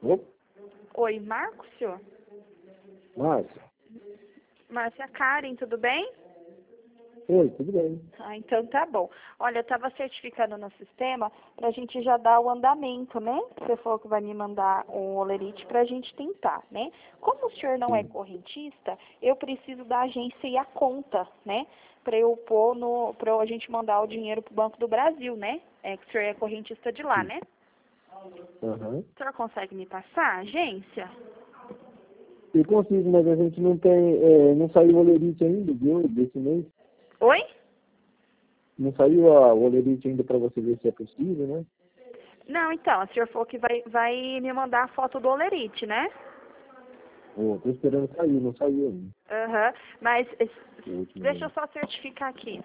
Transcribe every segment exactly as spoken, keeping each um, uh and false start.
Opa, Oi, Márcio? Márcia. Márcia Karen, tudo bem? Oi, tudo bem. Ah, então tá bom. Olha, eu estava certificando no sistema para a gente já dar o andamento, né? Você falou que vai me mandar um olerite para a gente tentar, né? Como o senhor não é Sim. correntista, eu preciso da agência e a conta, né? Para eu pôr no, para a gente mandar o dinheiro para o Banco do Brasil, né? É que o senhor é correntista de lá, Sim. né? Aham. O senhor consegue me passar a agência? Eu consigo, mas a gente não tem, é, não saiu o olerite ainda, viu, desse mês. Oi? Não saiu a- o olerite ainda para você ver se é possível, né? Não, então, o senhor falou que vai, vai me mandar a foto do olerite, né? Oh, tô esperando sair, não saiu ainda. Aham, mas es- O último deixa eu mês. só certificar aqui.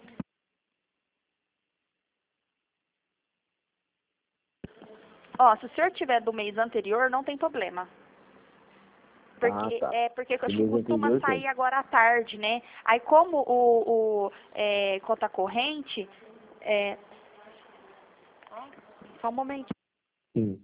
Ó, se o senhor tiver do mês anterior, não tem problema. Ah, Porque tá. é porque Do acho que mês costuma anterior sair tem. agora à tarde, né? Aí como o, o é, conta corrente, é, só um momento. Sim.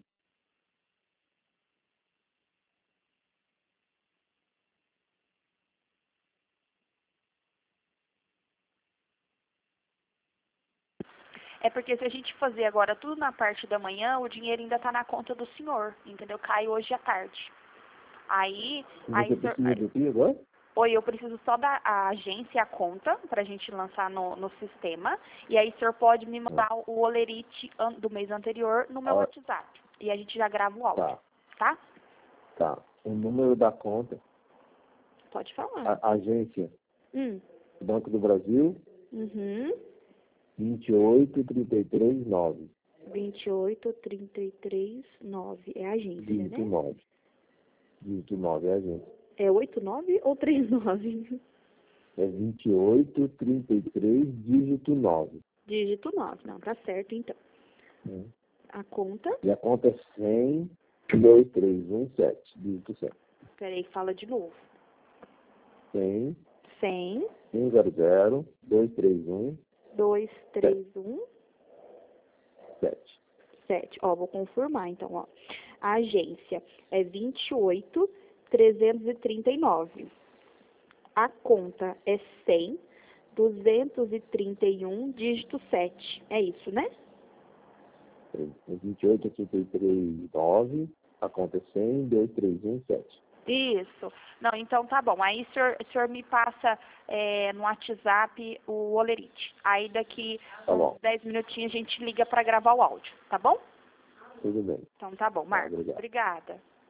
É porque se a gente fazer agora tudo na parte da manhã, o dinheiro ainda tá na conta do senhor, entendeu? Cai hoje à tarde. Aí, E aí, você o senhor- precisa do que agora? Oi, eu preciso só da a agência e a conta para a gente lançar no, no sistema. E aí o senhor pode me Ah, mandar o olerite an- do mês anterior no meu ah, WhatsApp. E a gente já grava o áudio, tá, tá? tá. O número da conta, Pode falar. a, agência Hum. Banco do Brasil, Uhum. vinte e oito, trinta e três, nove. vinte e oito, trinta e três, nove. É a agência, Dígito né? nove. Dígito nove é a agência. É oito nove ou trinta e nove? É vinte e oito, trinta e três, dígito nove. Dígito nove. Não, tá certo então. Hum. A conta. E a conta é cem, dois três um sete, dígito cem. Peraí, fala de novo. cem, cem, cem, zero zero, dois três um, dois três um. sete. Sete. Ó, vou confirmar, então, ó. A agência é vinte e oito, trezentos e trinta e nove. A conta é cem, duzentos e trinta e um, dígito sete. É isso, né? É vinte e oito, trinta e três, nove. A conta é cem, dois três um, sete. Isso. Não, então tá bom. Aí o senhor, o senhor me passa é, no WhatsApp o olerite. Aí daqui Tá uns bom. dez minutinhos a gente liga para gravar o áudio, tá bom? Tudo bem. Então tá bom, Tá, Marcos. obrigado. Obrigada.